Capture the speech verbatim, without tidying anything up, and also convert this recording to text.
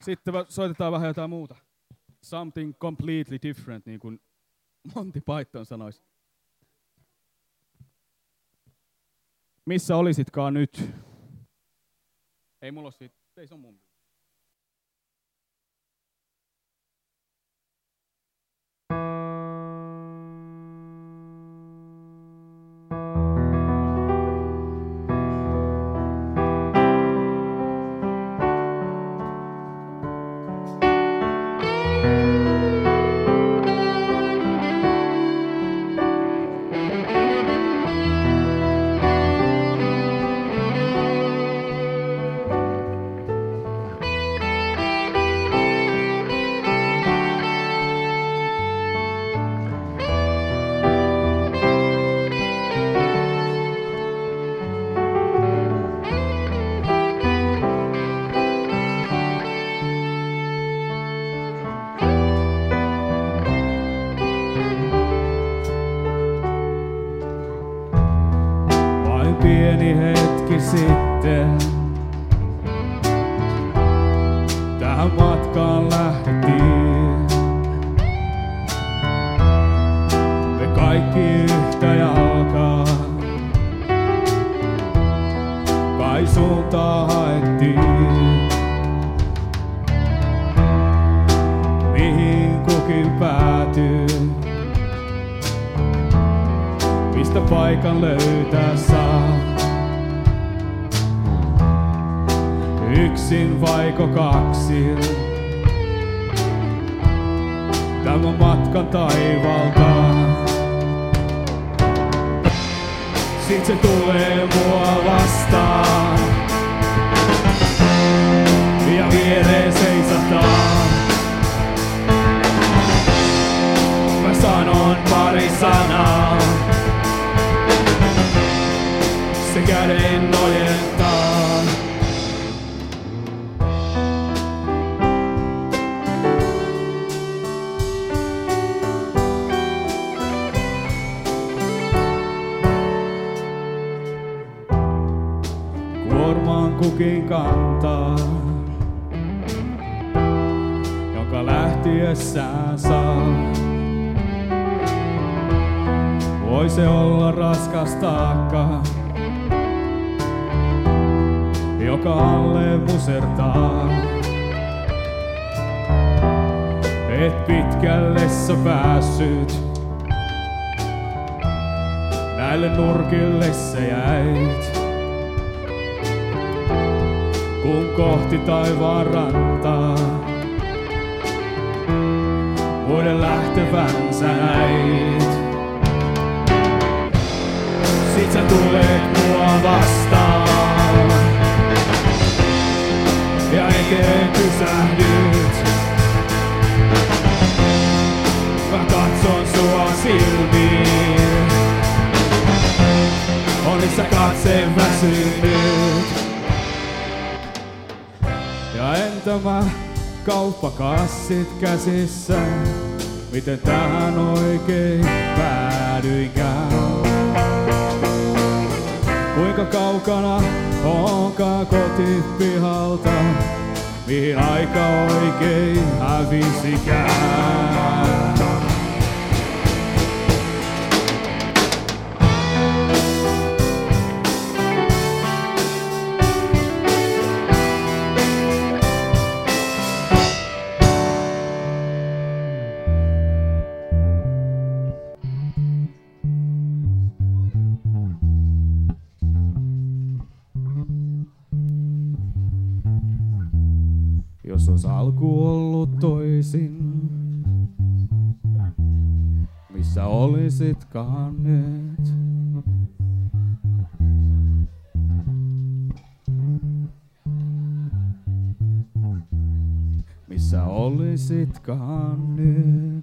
Sitten soitetaan vähän jotain muuta. Something completely different, niin kuin Monty Python sanoisi. Missä olisitkaan nyt? Ei mulla ole siitä, ei se on mun. Pieni hetki sitten tähän matkaan lähdettiin. Me kaikki yhtä jalkaa kai suuntaa haettiin. Mihin kukin päätyy, mistä paikan löytää saa. Yksin vaiko kaksin, tämän matkan taivalta. Sit se tulee mua vastaan ja viereen seisahtaa. Mä sanon pari sanaa, se käden ojentaa. Kuormaan kukin kantaa, jonka lähtiessään saa. Voi se olla raskas taakka, joka alle musertaa. Et pitkälle sä päässyt, näille nurkille sä jäit. Kun kohti taivaan rantaa, muiden lähtevän sä näit. Sit sä tulet mua vastaan ja eteen pysähdyt. Mä katson sua silmiin, olis sä katse väsynyt. Ja entä mä kauppakassit käsissä, miten tähän oikein päädyinkään? Kuinka kaukana onkaan kotipihalta, mihin aika oikein hävisikään? Jos ois alku ollut toisin, missä olisitkaan nyt? Missä olisitkaan nyt?